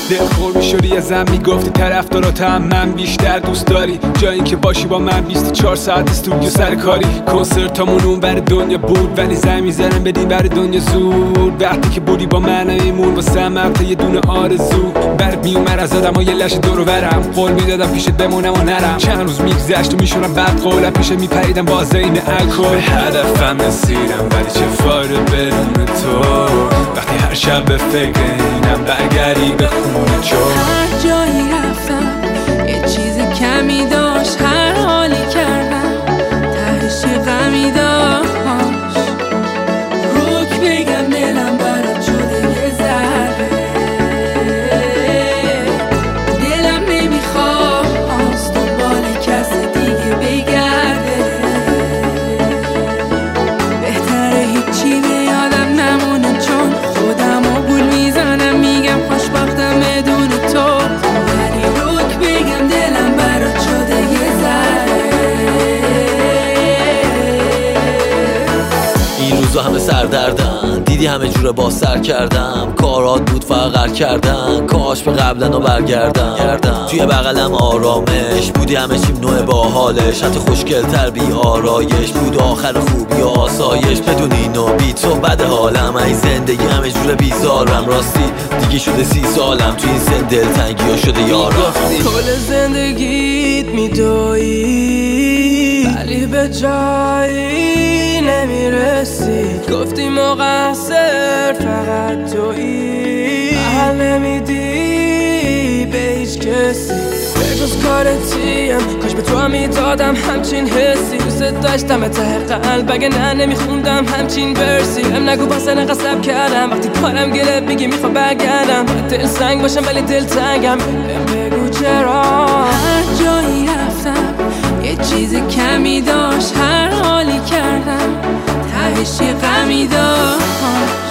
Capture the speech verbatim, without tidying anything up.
دلخور میشدی ازم میگفتی طرفداراتم من بیشتر دوست داری، جایی که باشی با من بیست و چهار ساعت استودیو سر کاری. کنسرتامون اون بر دنیا بود ولی زنگ میزنم بدیم بر دنیا زود. وقتی که بودی با من ایمون واسه مقطع یه دونه آرزو. برد میومد از آدم ها یه لشه دور و برم، قول میدادم پیشت بمونم و نرم. چند روز میگذشت و میشونم بعد قولم پیشت میپریدم با زین الکل. به هدفم رسیدم ولی چه فایده بدون تو، وقتی هر شب به فکر اینم برگردی به خونه چون. هر جایی رفتم یه چیز کمی داشت، هر حالی کردم تهش یه غمی داشت. روک بگم دلم برات شده یه ذره، دلم نمیخواست دنبال کس دیگه بگرده. بهتره هیچی به یادم نمونه چون خودم رو گول میزنم میگم خوشبختم بدون تو. ولی روک بگم دلم برات شده یه ذره. این روزا همه سردردن، دیدی همه جوره با سر کردم. کارات بود فقر کردن، کاش به قبلنا برگردم. توی بغلم آرامش بودی، همه چیم نوع با حالش. حتی خوشگل‌تر بی آرایش بود، آخر خوبی و آسایش. بدون اینو بی تو بد حالم، ای زندگی همه جوره بیزارم. راستی دیگه شده سی سالم، توی این سن دلتنگی ها شده یارم. کل زندگیت میدویی ولی به جایی نمیرسی. گفتی مقصر فقط تویی، حل نمیدی به هیچ کسی بجز کارتیم. کاش به تو هم میدادم همچین حسی، دوست داشتم ته قلب اگه نه نمیخوندم همچین برسی. ام نگو باسه نقصب کردم وقتی کارم گله میگی میخوام برگردم. دل سنگ باشم ولی دل تنگم، بگو چرا. هر جایی رفتم یه چیز کمی داشت، هر حالی کردم تهش یه غمی داشت.